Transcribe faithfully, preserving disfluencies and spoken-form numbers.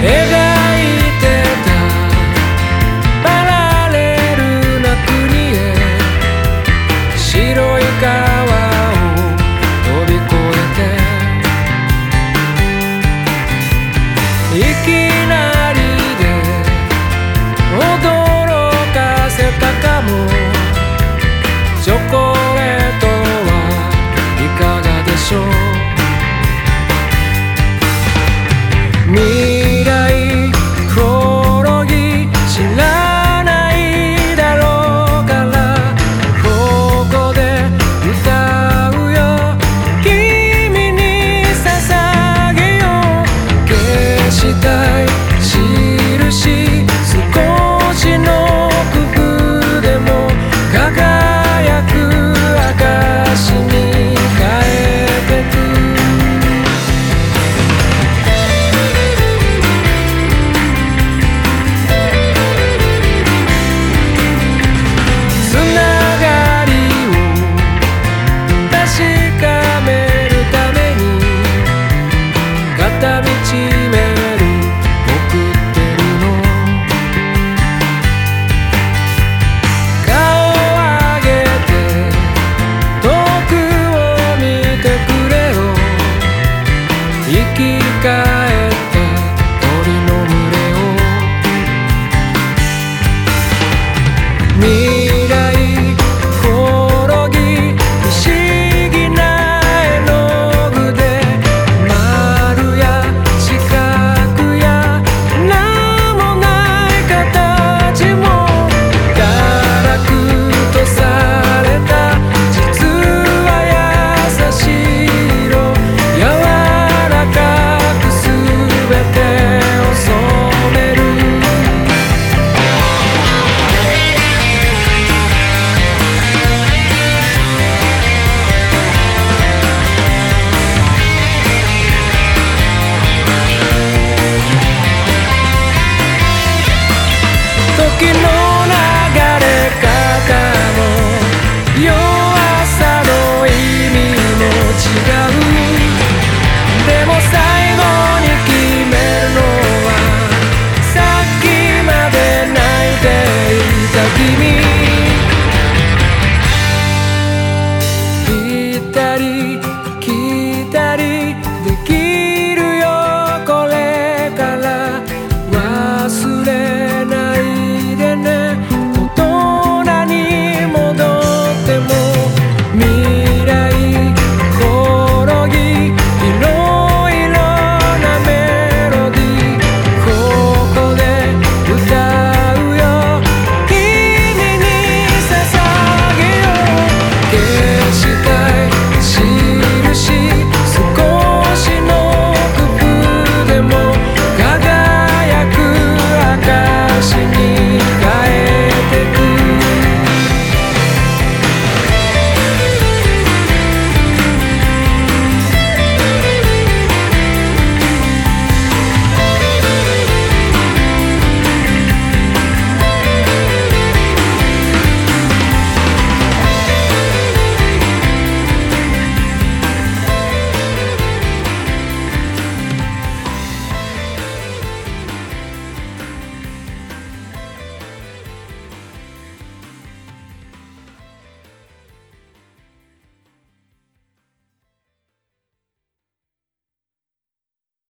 描いてたパラレルな国へ、白い川を飛び越えて、いきなりで驚かせたかも。チョコレートはいかがでしょう。未来転ぎ知らないだろうから、ここで歌うよ。君に捧げよう。消したい印、少しの工夫でも輝く証に変えてく。つながりを確かめるために片道メール送ってるの。顔上げて遠くを見てくれよ。生き返った鳥の群れを。未来転ぎ不思議な絵の具で、丸や四角や名もない形も堕落とされた。実は優しい色、柔らかくすべて